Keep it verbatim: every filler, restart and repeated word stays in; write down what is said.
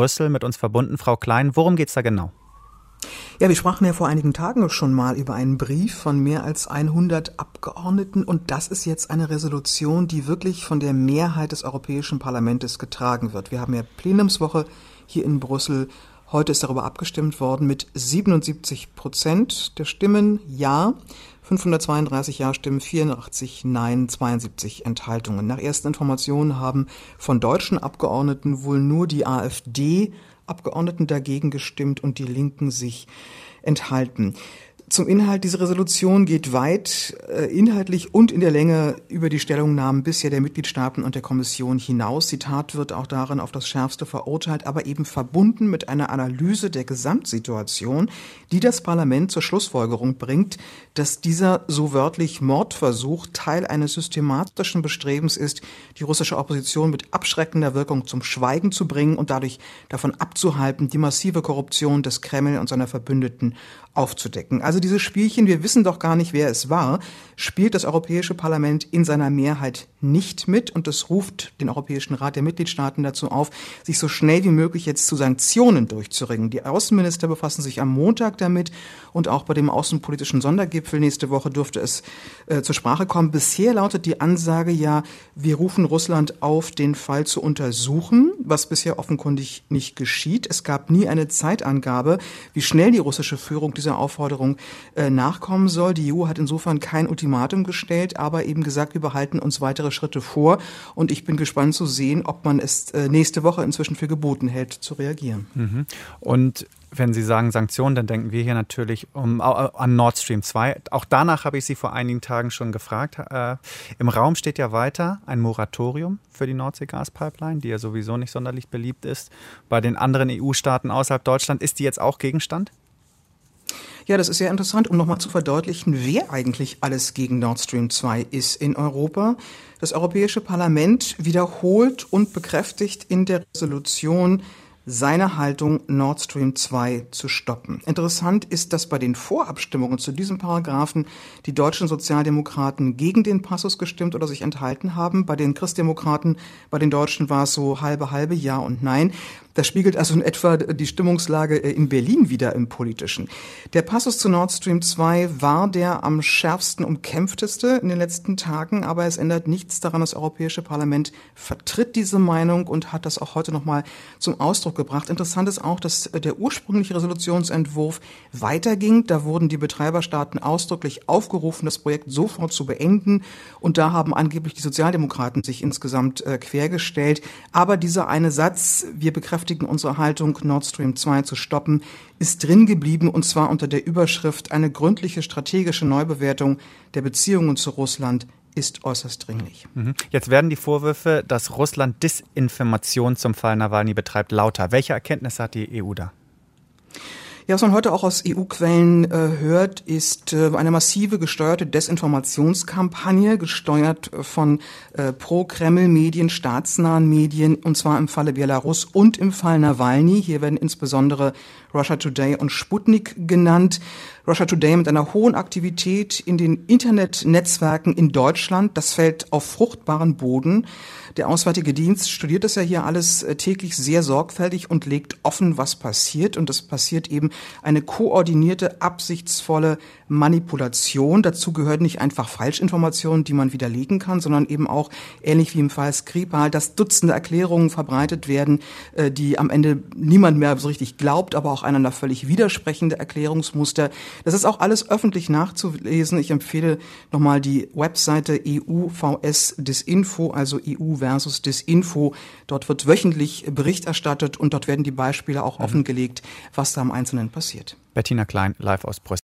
Brüssel mit uns verbunden. Frau Klein, worum geht's da genau? Ja, wir sprachen ja vor einigen Tagen schon mal über einen Brief von mehr als hundert Abgeordneten und das ist jetzt eine Resolution, die wirklich von der Mehrheit des Europäischen Parlaments getragen wird. Wir haben ja Plenumswoche hier in Brüssel. Heute ist darüber abgestimmt worden mit siebenundsiebzig Prozent der Stimmen Ja, fünfhundertzweiunddreißig Ja-Stimmen, vierundachtzig Nein, zweiundsiebzig Enthaltungen. Nach ersten Informationen haben von deutschen Abgeordneten wohl nur die AfD Abgeordneten dagegen gestimmt und die Linken sich enthalten. Zum Inhalt, diese Resolution geht weit äh, inhaltlich und in der Länge über die Stellungnahmen bisher der Mitgliedstaaten und der Kommission hinaus. Die Tat wird auch darin auf das Schärfste verurteilt, aber eben verbunden mit einer Analyse der Gesamtsituation, die das Parlament zur Schlussfolgerung bringt, dass dieser so wörtlich Mordversuch Teil eines systematischen Bestrebens ist, die russische Opposition mit abschreckender Wirkung zum Schweigen zu bringen und dadurch davon abzuhalten, die massive Korruption des Kreml und seiner Verbündeten aufzudecken. Also dieses Spielchen, wir wissen doch gar nicht, wer es war, spielt das Europäische Parlament in seiner Mehrheit nicht mit und es ruft den Europäischen Rat der Mitgliedstaaten dazu auf, sich so schnell wie möglich jetzt zu Sanktionen durchzuringen. Die Außenminister befassen sich am Montag damit und auch bei dem außenpolitischen Sondergipfel nächste Woche dürfte es äh, zur Sprache kommen. Bisher lautet die Ansage ja, wir rufen Russland auf, den Fall zu untersuchen, was bisher offenkundig nicht geschieht. Es gab nie eine Zeitangabe, wie schnell die russische Führung dieser Aufforderung äh, nachkommen soll. Die E U hat insofern kein Ultimatum gestellt, aber eben gesagt, wir behalten uns weitere Schritte vor und ich bin gespannt zu sehen, ob man es äh, nächste Woche inzwischen für geboten hält, zu reagieren. Mhm. Und wenn Sie sagen Sanktionen, dann denken wir hier natürlich um, an Nord Stream zwei. Auch danach habe ich Sie vor einigen Tagen schon gefragt. Äh, Im Raum steht ja weiter ein Moratorium für die Nordsee-Gaspipeline, die ja sowieso nicht sonderlich beliebt ist. Bei den anderen E U-Staaten außerhalb Deutschland, ist die jetzt auch Gegenstand? Ja, das ist sehr interessant, um nochmal zu verdeutlichen, wer eigentlich alles gegen Nord Stream zwei ist in Europa. Das Europäische Parlament wiederholt und bekräftigt in der Resolution seine Haltung, Nord Stream zwei zu stoppen. Interessant ist, dass bei den Vorabstimmungen zu diesem Paragraphen die deutschen Sozialdemokraten gegen den Passus gestimmt oder sich enthalten haben. Bei den Christdemokraten, bei den Deutschen war es so halbe, halbe, Ja und Nein. Das spiegelt also in etwa die Stimmungslage in Berlin wider im Politischen. Der Passus zu Nord Stream zwei war der am schärfsten umkämpfteste in den letzten Tagen, aber es ändert nichts daran. Das Europäische Parlament vertritt diese Meinung und hat das auch heute nochmal zum Ausdruck gebracht. Interessant ist auch, dass der ursprüngliche Resolutionsentwurf weiterging. Da wurden die Betreiberstaaten ausdrücklich aufgerufen, das Projekt sofort zu beenden. Und da haben angeblich die Sozialdemokraten sich insgesamt äh, quergestellt. Aber dieser eine Satz, wir bekräftigen unsere Haltung, Nord Stream zwei zu stoppen, ist drin geblieben und zwar unter der Überschrift eine gründliche strategische Neubewertung der Beziehungen zu Russland ist äußerst dringlich. Jetzt werden die Vorwürfe, dass Russland Desinformation zum Fall Nawalny betreibt, lauter. Welche Erkenntnisse hat die E U da? Ja, was man heute auch aus E U-Quellen äh, hört, ist äh, eine massive gesteuerte Desinformationskampagne, gesteuert von äh, Pro-Kreml-Medien, staatsnahen Medien, und zwar im Falle Belarus und im Fall Nawalny. Hier werden insbesondere Russia Today und Sputnik genannt. Russia Today mit einer hohen Aktivität in den Internetnetzwerken in Deutschland. Das fällt auf fruchtbaren Boden. Der Auswärtige Dienst studiert das ja hier alles täglich sehr sorgfältig und legt offen, was passiert. Und es passiert eben eine koordinierte, absichtsvolle Manipulation. Dazu gehört nicht einfach Falschinformationen, die man widerlegen kann, sondern eben auch, ähnlich wie im Fall Skripal, dass Dutzende Erklärungen verbreitet werden, die am Ende niemand mehr so richtig glaubt, aber auch einander völlig widersprechende Erklärungsmuster. Das ist auch alles öffentlich nachzulesen. Ich empfehle nochmal die Webseite E U V S Disinfo, also E U versus Disinfo. Dort wird wöchentlich Bericht erstattet und dort werden die Beispiele auch mhm. offengelegt, was da im Einzelnen passiert. Bettina Klein, live aus Brüssel.